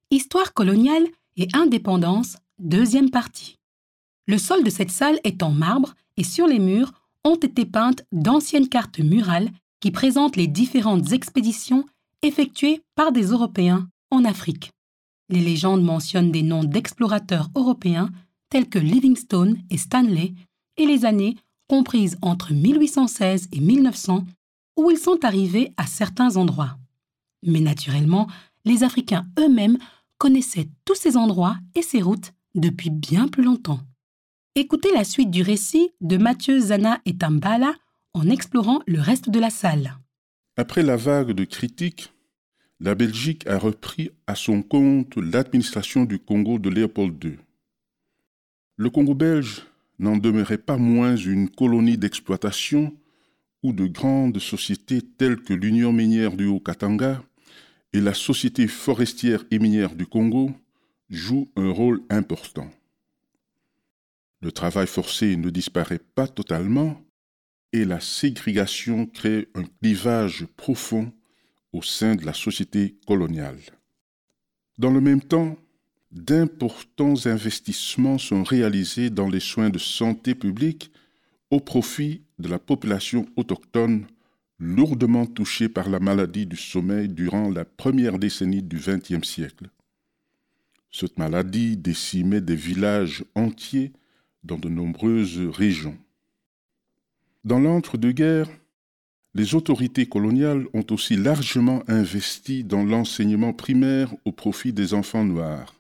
Histoire coloniale et indépendance, deuxième partie. Le sol de cette salle est en marbre et sur les murs ont été peintes d'anciennes cartes murales qui présentent les différentes expéditions effectuées par des Européens en Afrique. Les légendes mentionnent des noms d'explorateurs européens tels que Livingstone et Stanley et les années comprises entre 1816 et 1900 où ils sont arrivés à certains endroits. Mais naturellement, les Africains eux-mêmes connaissaient tous ces endroits et ces routes depuis bien plus longtemps. Écoutez la suite du récit de Mathieu Zana et Tambala en explorant le reste de la salle. Après la vague de critiques, la Belgique a repris à son compte l'administration du Congo de Léopold II. Le Congo belge n'en demeurait pas moins une colonie d'exploitation où de grandes sociétés telles que l'Union minière du Haut-Katanga et la Société forestière et minière du Congo jouent un rôle important. Le travail forcé ne disparaît pas totalement et la ségrégation crée un clivage profond au sein de la société coloniale. Dans le même temps, d'importants investissements sont réalisés dans les soins de santé publique au profit de la population autochtone lourdement touchée par la maladie du sommeil durant la première décennie du XXe siècle. Cette maladie décimait des villages entiers dans de nombreuses régions. Dans l'entre-deux-guerres, les autorités coloniales ont aussi largement investi dans l'enseignement primaire au profit des enfants noirs.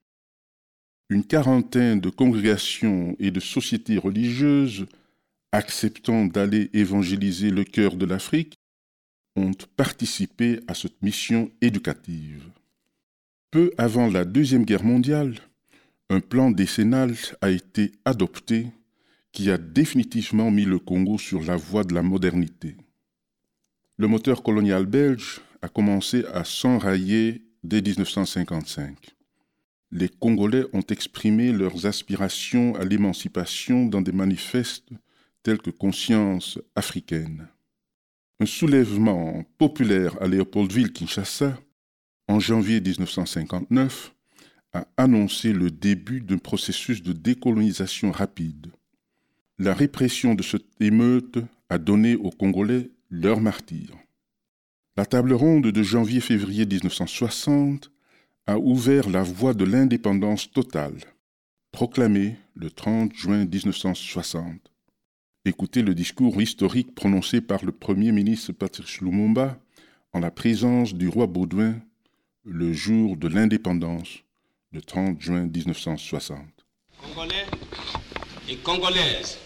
Une quarantaine de congrégations et de sociétés religieuses acceptant d'aller évangéliser le cœur de l'Afrique ont participé à cette mission éducative. Peu avant la Deuxième Guerre mondiale, un plan décennal a été adopté qui a définitivement mis le Congo sur la voie de la modernité. Le moteur colonial belge a commencé à s'enrayer dès 1955. Les Congolais ont exprimé leurs aspirations à l'émancipation dans des manifestes tels que Conscience africaine. Un soulèvement populaire à Léopoldville, Kinshasa, en janvier 1959, a annoncé le début d'un processus de décolonisation rapide. La répression de cette émeute a donné aux Congolais leur martyre. La table ronde de janvier-février 1960 a ouvert la voie de l'indépendance totale, proclamée le 30 juin 1960. Écoutez le discours historique prononcé par le Premier ministre Patrice Lumumba en la présence du roi Baudouin le jour de l'indépendance, le 30 juin 1960. Congolais et Congolaises,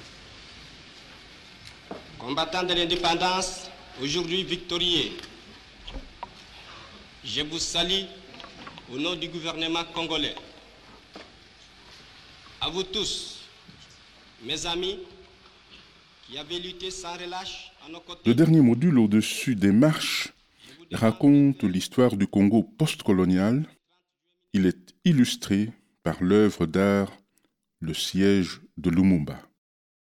combattants de l'indépendance, aujourd'hui victorieux, je vous salue au nom du gouvernement congolais. À vous tous, mes amis, qui avez lutté sans relâche à nos côtés. Le dernier module au-dessus des marches raconte l'histoire du Congo postcolonial. Il est illustré par l'œuvre d'art Le siège de Lumumba.